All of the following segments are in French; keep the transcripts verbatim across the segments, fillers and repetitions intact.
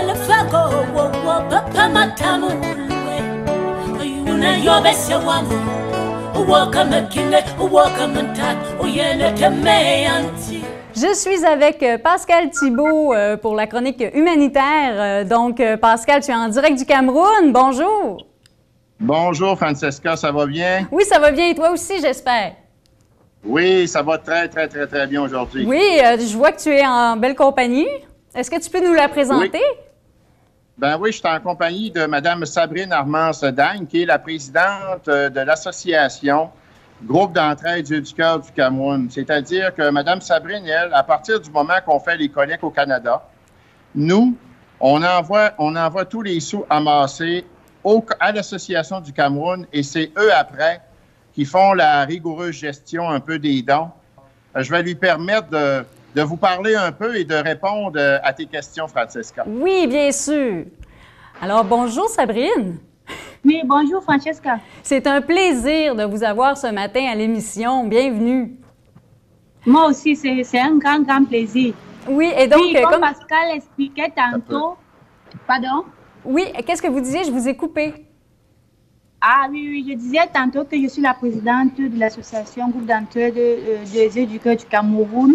Je suis avec Pascal Thibault pour la chronique humanitaire. Donc, Pascal, tu es en direct du Cameroun. Bonjour. Bonjour, Francesca, ça va bien? Oui, ça va bien. Et toi aussi, j'espère? Oui, ça va très, très, très, très bien aujourd'hui. Oui, euh, je vois que tu es en belle compagnie. Est-ce que tu peux nous la présenter? Oui. Ben oui, je suis en compagnie de Mme Sabrine Armance-Dagne, qui est la présidente de l'association Groupe d'entraide Yeux du cœur du Cameroun. C'est-à-dire que Mme Sabrine, elle, à partir du moment qu'on fait les collectes au Canada, nous, on envoie, on envoie tous les sous amassés au, à l'Association du Cameroun et c'est eux, après, qui font la rigoureuse gestion un peu des dons. Je vais lui permettre de... de vous parler un peu et de répondre à tes questions, Francesca. Oui, bien sûr. Alors, bonjour Sabrine. Oui, bonjour Francesca. C'est un plaisir de vous avoir ce matin à l'émission. Bienvenue. Moi aussi, c'est un grand, grand plaisir. Oui, et donc... Oui, comme, comme Pascal expliquait tantôt... Pardon? Oui, qu'est-ce que vous disiez? Je vous ai coupé. Ah oui, oui, je disais tantôt que je suis la présidente de l'association Groupe d'entraide des Yeux du cœur du Cameroun.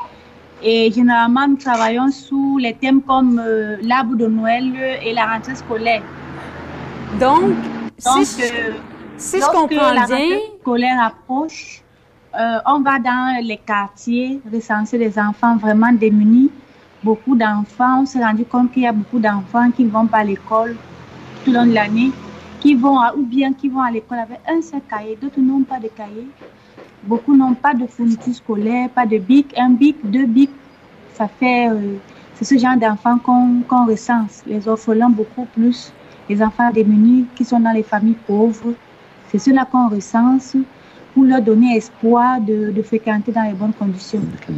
Et généralement, nous travaillons sous les thèmes comme euh, l'arbre de Noël et la rentrée scolaire. Donc, Donc si, euh, si je comprends la bien... rentrée scolaire approche, euh, on va dans les quartiers recenser les enfants vraiment démunis. Beaucoup d'enfants, on s'est rendu compte qu'il y a beaucoup d'enfants qui ne vont pas à l'école tout au long de l'année, qui vont à, ou bien qui vont à l'école avec un seul cahier, d'autres n'ont pas de cahier. Beaucoup n'ont pas de fourniture scolaire, pas de bic, un bic, deux bics. Ça fait, euh, c'est ce genre d'enfants qu'on qu'on recense. Les orphelins beaucoup plus, les enfants démunis qui sont dans les familles pauvres. C'est ceux-là qu'on recense pour leur donner espoir de, de fréquenter dans les bonnes conditions.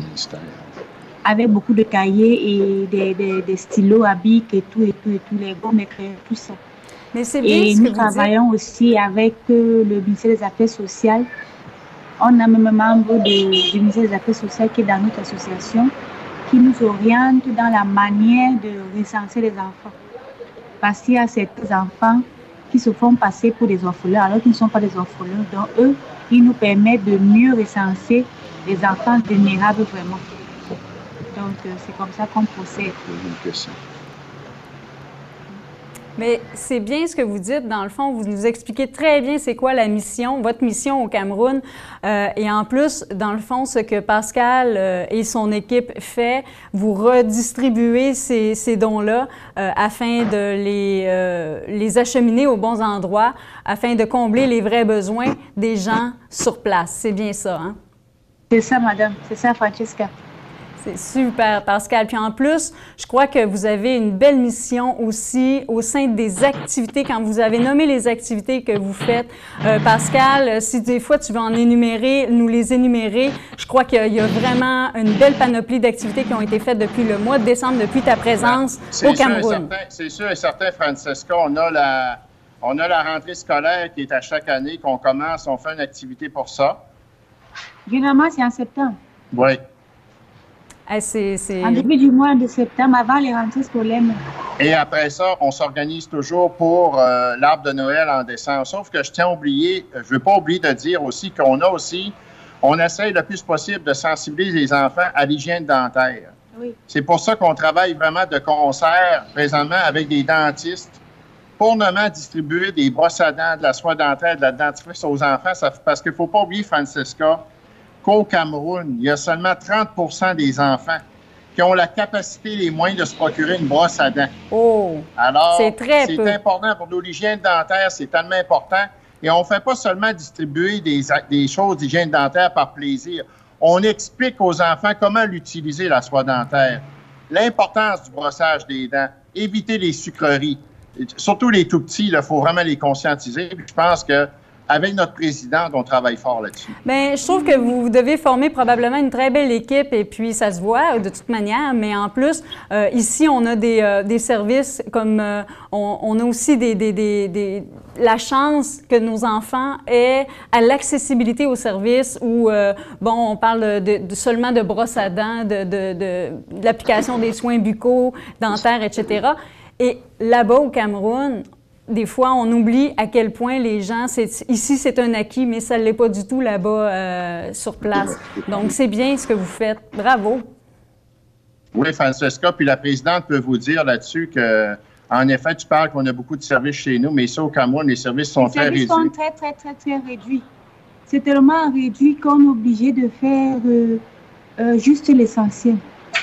Avec beaucoup de cahiers et des, des, des stylos à bic et tout, et tout, et tout, les gommes, les crayons, tout ça. Mais c'est bien et ce nous que travaillons vous aussi avec euh, le ministère des Affaires sociales. On a même un membre de, du ministère des Affaires sociales qui est dans notre association, qui nous oriente dans la manière de recenser les enfants. Parce qu'il y a certains enfants qui se font passer pour des orphelins, alors qu'ils ne sont pas des orphelins. Donc, eux, ils nous permettent de mieux recenser les enfants vulnérables vraiment. Donc, euh, c'est comme ça qu'on procède. Mais c'est bien ce que vous dites. Dans le fond, vous nous expliquez très bien c'est quoi la mission, votre mission au Cameroun. Euh, et en plus, dans le fond, ce que Pascal euh, et son équipe fait, vous redistribuez ces, ces dons-là euh, afin de les, euh, les acheminer aux bons endroits, afin de combler les vrais besoins des gens sur place. C'est bien ça, hein? C'est ça, madame. C'est ça, Francesca. C'est super, Pascal. Puis en plus, je crois que vous avez une belle mission aussi au sein des activités, quand vous avez nommé les activités que vous faites. Euh, Pascal, si des fois tu veux en énumérer, nous les énumérer, je crois qu'il y a vraiment une belle panoplie d'activités qui ont été faites depuis le mois de décembre, depuis ta présence ben, au Cameroun. C'est sûr et certain, Francesca, on a, la, on a la rentrée scolaire qui est à chaque année, qu'on commence, on fait une activité pour ça. Généralement, c'est en septembre. Oui. Ah, c'est, c'est... En début du mois de septembre, avant les rentrées scolaires. Et après ça, on s'organise toujours pour euh, l'arbre de Noël en décembre. Sauf que je tiens à oublier, je ne veux pas oublier de dire aussi qu'on a aussi, on essaye le plus possible de sensibiliser les enfants à l'hygiène dentaire. Oui. C'est pour ça qu'on travaille vraiment de concert présentement avec des dentistes pour notamment distribuer des brosses à dents, de la soie dentaire, de la dentifrice aux enfants. Ça, parce qu'il ne faut pas oublier, Francesca, qu'au Cameroun, il y a seulement trente pour cent des enfants qui ont la capacité, les moyens de se procurer une brosse à dents. Oh! Alors, c'est très peu. C'est important pour nous. L'hygiène dentaire, c'est tellement important. Et on ne fait pas seulement distribuer des, des choses d'hygiène dentaire par plaisir. On explique aux enfants comment l'utiliser, la soie dentaire. L'importance du brossage des dents. Éviter les sucreries. Surtout les tout-petits, il faut vraiment les conscientiser. Puis je pense que avec notre présidente, on travaille fort là-dessus. Bien, je trouve que vous devez former probablement une très belle équipe et puis ça se voit de toute manière, mais en plus, euh, ici, on a des, euh, des services comme, euh, on, on a aussi des, des, des, des, la chance que nos enfants aient à l'accessibilité aux services où, euh, bon, on parle de, de, seulement de brosse à dents, de, de, de, de l'application des soins buccaux, dentaires, et cetera. Et là-bas, au Cameroun, des fois, on oublie à quel point les gens, ici, c'est un acquis, mais ça ne l'est pas du tout là-bas euh, sur place. Donc, c'est bien ce que vous faites. Bravo. Oui, Francesca, puis la présidente peut vous dire là-dessus que, en effet, tu parles qu'on a beaucoup de services chez nous, mais ici, au Cameroun, les services sont très réduits. Les services sont très, très, très, très réduits. C'est tellement réduit qu'on est obligé de faire euh, euh, juste l'essentiel.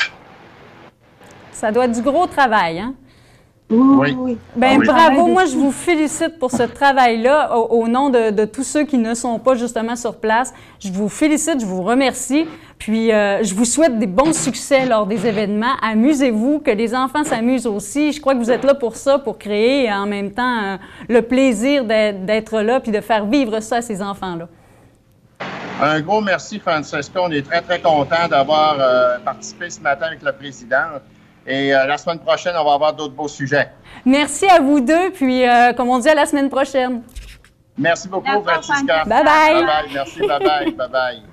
Ça doit être du gros travail, hein? Oui, oui. Bien, oui. bravo. Moi, je vous félicite pour ce travail-là au, au nom de, de tous ceux qui ne sont pas justement sur place. Je vous félicite, je vous remercie. Puis, euh, je vous souhaite des bons succès lors des événements. Amusez-vous, que les enfants s'amusent aussi. Je crois que vous êtes là pour ça, pour créer en même temps euh, le plaisir d'être là puis de faire vivre ça à ces enfants-là. Un gros merci, Francesca. On est très, très contents d'avoir euh, participé ce matin avec la présidente. Et euh, la semaine prochaine, on va avoir d'autres beaux sujets. Merci à vous deux. Puis, euh, comme on dit, à la semaine prochaine. Merci beaucoup, Francisca. Bye bye. Bye bye. Merci. Bye bye. Bye bye.